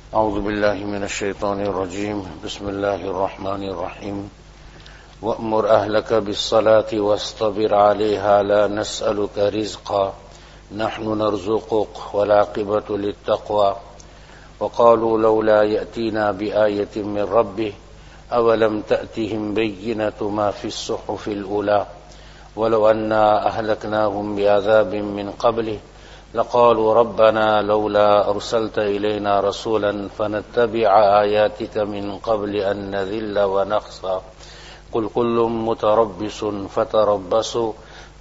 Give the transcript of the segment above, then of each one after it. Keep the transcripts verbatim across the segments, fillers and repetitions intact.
أعوذ بالله من الشيطان الرجيم بسم الله الرحمن الرحيم وأمر أهلك بالصلاة واصطبر عليها لا نسألك رزقا نحن نرزقك والعاقبة للتقوى وقالوا لولا يأتينا بآية من ربه أولم تأتهم بينة ما في الصحف الأولى ولو أنا أهلكناهم بعذاب من قبله لقالوا ربنا لولا أرسلت إلينا رسولا فنتبع آياتك من قبل أن نذل ونخزى قل كل متربص فتربصوا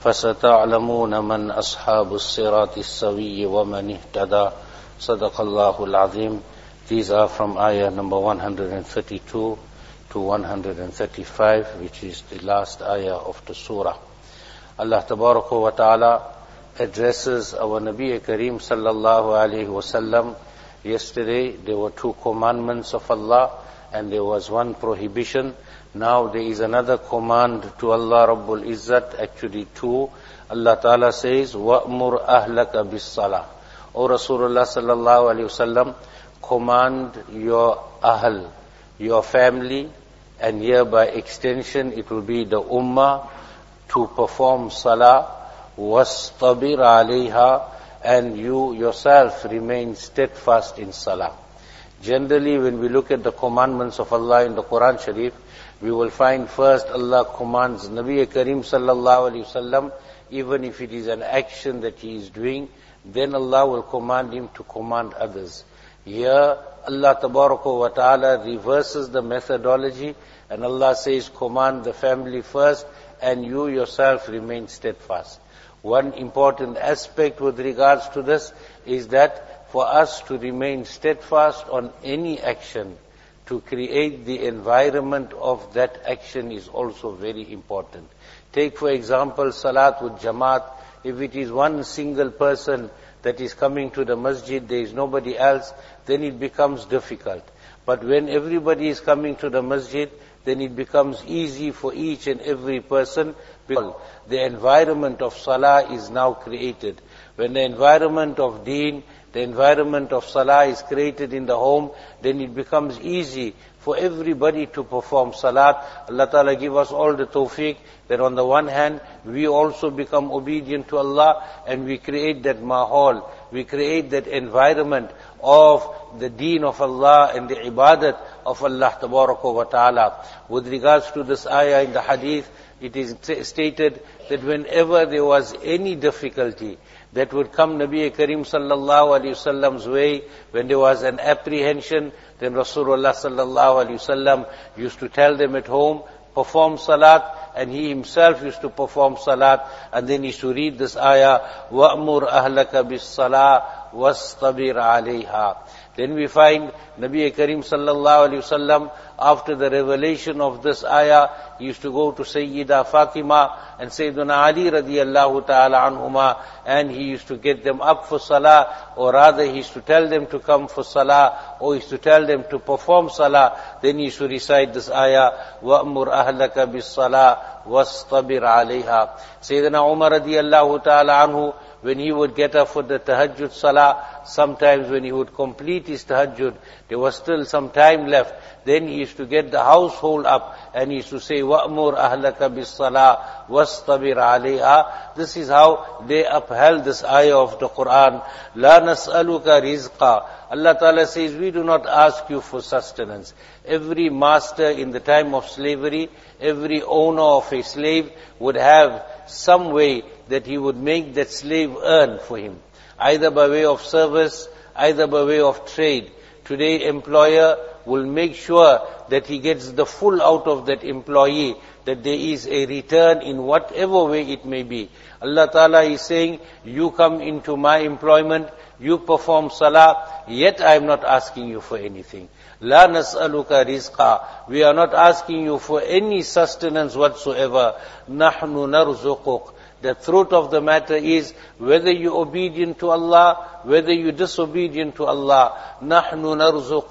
فستعلمون من أصحاب الصراط السوي ومن اهتدى صدق الله العظيم. These are from ayah number one hundred thirty-two to one hundred thirty-five, which is the last ayah of the surah. Allah Tabaraka wa Ta'ala addresses our Nabi Kareem sallallahu alayhi wasallam. Yesterday there were two commandments of Allah and there was one prohibition. Now there is another command to Allah Rabbul Izzat, actually two. Allah Ta'ala says, وَأْمُرْ أَهْلَكَ بِالصَّلَاةِ. O Rasulullah sallallahu alayhi wasallam, command your ahl, your family, and here by extension it will be the ummah, to perform salah. وَاسْطَبِرْ عَلَيْهَا, and you yourself remain steadfast in salah. Generally, when we look at the commandments of Allah in the Quran Sharif, we will find first Allah commands Nabi Kareem sallallahu alayhi wasallam, even if it is an action that he is doing, then Allah will command him to command others. Here, Allah Tabaraka wa Ta'ala reverses the methodology, and Allah says, command the family first, and you yourself remain steadfast. One important aspect with regards to this is that for us to remain steadfast on any action, to create the environment of that action is also very important. Take for example Salat with Jamaat. If it is one single person that is coming to the masjid, there is nobody else, then it becomes difficult. But when everybody is coming to the masjid, then it becomes easy for each and every person, because the environment of salah is now created. When the environment of deen, the environment of salah is created in the home, then it becomes easy for everybody to perform salat. Allah Ta'ala give us all the tawfiq that on the one hand, we also become obedient to Allah and we create that mahal, we create that environment of the deen of Allah and the ibadat of Allah Tabaraka wa Ta'ala. With regards to this ayah in the hadith, it is stated that whenever there was any difficulty that would come Nabi Kareem sallallahu alayhi wasallam's way, when there was an apprehension, then Rasulullah sallallahu alayhi wasallam used to tell them at home, perform salat, and he himself used to perform salat, and then he used to read this ayah, وَأْمُرْ أَهْلَكَ بِالصَّلَاةِ وَاسْطَبِرْ عَلَيْهَا. Then we find Nabi Kareem sallallahu alayhi wasallam, after the revelation of this ayah, he used to go to Sayyida Fatima and Sayyiduna Ali radiyallahu ta'ala anhuma, and he used to get them up for salah, or rather he used to tell them to come for salah, or he used to tell them to perform salah. Then he used to recite this ayah, وَأْمُرْ أَهْلَكَ بِالصَّلَاةِ وَاسْطَبِرْ عَلَيْهَا. Sayyidina Umar radiyallahu ta'ala anhu, when he would get up for the tahajjud salah, sometimes when he would complete his tahajjud, there was still some time left, then he used to get the household up and he used to say, وَأْمُرْ أَهْلَكَ بِالصَّلَاةِ وَاسْطَبِرْ عَلَيْهَا. This is how they upheld this ayah of the Quran. لَا نَسْأَلُكَ رِزْقًا. Allah Ta'ala says, we do not ask you for sustenance. Every master in the time of slavery, every owner of a slave would have some way that he would make that slave earn for him, either by way of service, either by way of trade. Today, employer will make sure that he gets the full out of that employee, that there is a return in whatever way it may be. Allah Ta'ala is saying, you come into my employment, you perform salah, yet I am not asking you for anything. La nas'aluka rizqa. We are not asking you for any sustenance whatsoever. Nahnu narzuquk. The truth of the matter is, whether you're obedient to Allah, whether you're disobedient to Allah, nahnu narzuquk.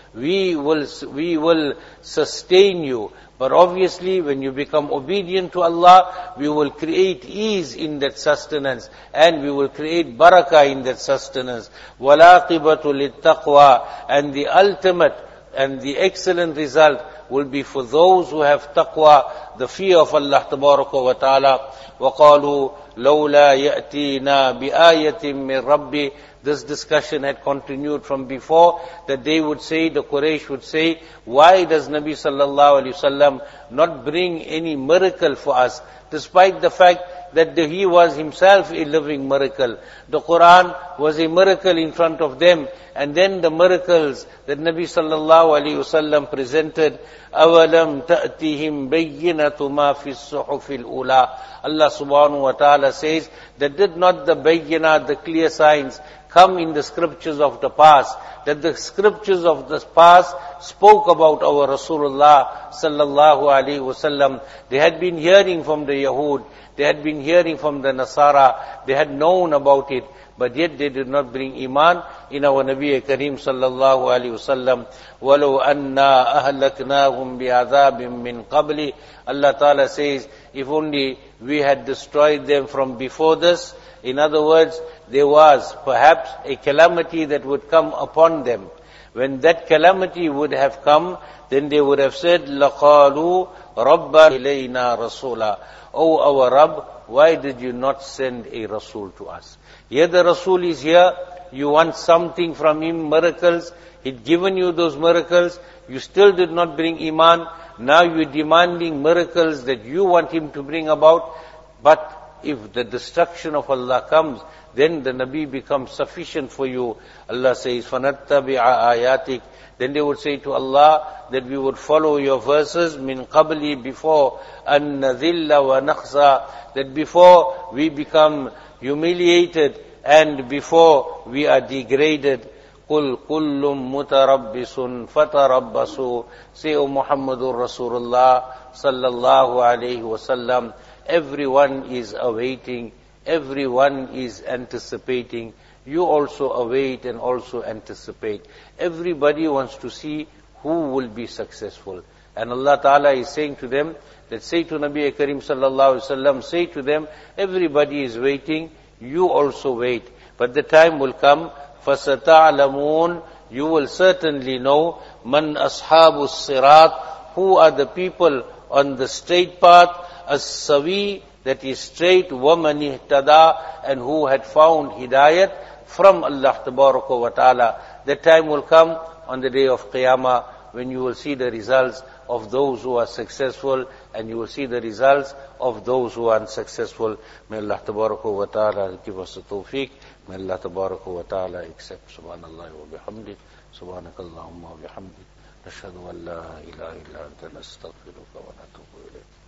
we will, we will sustain you. But obviously, when you become obedient to Allah, we will create ease in that sustenance, and we will create barakah in that sustenance. وَالْعَاقِبَةُ لِلتَّقْوَى, and the ultimate and the excellent result will be for those who have taqwa, the fear of Allah tabaraka wa ta'ala. وَقَالُوا لَوْلَا يَأْتِينَا بِآيَةٍ مِّن رَبِّهِ. This discussion had continued from before, that they would say, the Quraysh would say, why does Nabi sallallahu alayhi wasallam not bring any miracle for us, despite the fact that the, he was himself a living miracle. The Quran was a miracle in front of them, and then the miracles that Nabi sallallahu alayhi wasallam presented, أَوَلَمْ تَأْتِهِمْ بَيِّنَةُ مَا فِي الصُّحُفِ الْأُولَى. Allah subhanahu wa ta'ala says, that did not the bayyinah, the clear signs, come in the scriptures of the past, that the scriptures of the past spoke about our Rasulullah sallallahu alaihi wasallam. They had been hearing from the Yahud, they had been hearing from the Nasara, they had known about it, but yet they did not bring iman in our Nabi Kareem sallallahu alaihi wasallam. وَلَوْ أَنَّا أَهْلَكْنَاهُمْ بِعَذَابٍ مِّن قَبْلِ. Allah Ta'ala says, if only we had destroyed them from before this. In other words, there was perhaps a calamity that would come upon them. When that calamity would have come, then they would have said, لَقَالُوا رَبَّنَا إِلَيْنَا رَسُولًا. O our Rabb, why did you not send a Rasul to us? Here the Rasul is here, you want something from him, miracles, he'd given you those miracles, you still did not bring iman, now you're demanding miracles that you want him to bring about. But if the destruction of Allah comes, then the Nabi becomes sufficient for you. Allah says, فَنَتَّبِعَ آيَاتِكَ. Then they would say to Allah that we would follow your verses, min qabli, before, أَن نَذِلَّ وَنَخْزَى, that before we become humiliated and before we are degraded. قُلْ كُلٌّ مُتَرَبِّسٌ فَتَرَبَّسُوا. Say, O Muhammadur Rasulullah sallallahu alayhi wasallam, everyone is awaiting, everyone is anticipating. You also await and also anticipate. Everybody wants to see who will be successful. And Allah Ta'ala is saying to them, that say to Nabi Kareem sallallahu alaihi wasallam, say to them, everybody is waiting, you also wait. But the time will come, فَسَتَعْلَمُونَ, you will certainly know, مَنْ أَصْحَابُ الصِّرَاطِ, who are the people on the straight path, as-sawi, that is straight, وَمَنِ اهْتَدَى, and who had found hidayat from Allah Tabaraka wa Ta'ala. That time will come on the day of Qiyamah, when you will see the results of those who are successful, and you will see the results of those who are unsuccessful. May Allah Tabaraka wa Ta'ala give us the tawfiq. May Allah Tabaraka wa Ta'ala accept. Subhanallah wa bihamdik. Subhanakallahumma wa bihamdik. Nashhadu an la ilaha illa anta nastaghfiruka wa natubu ilayk.